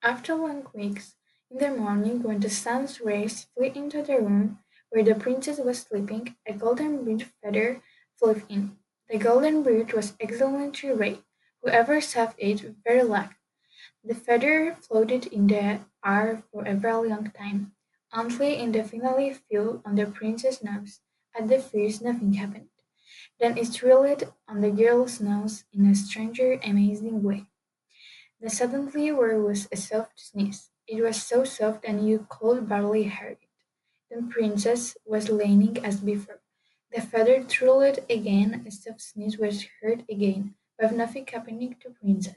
After long weeks, in the morning when the sun's rays flew into the room where the princess was sleeping, a golden bird feather flew in. The golden bird was excellently red. Whoever saw it very lucky. The feather floated in the air for a very long time, until it finally fell on the prince's nose. At the first nothing happened. Then it swirled on the girl's nose in a strange, amazing way. Then suddenly there was a soft sneeze. It was so soft and you could barely hear it. The princess was leaning as before. The feather twirled again, a soft sneeze was heard again, but nothing happening to princess.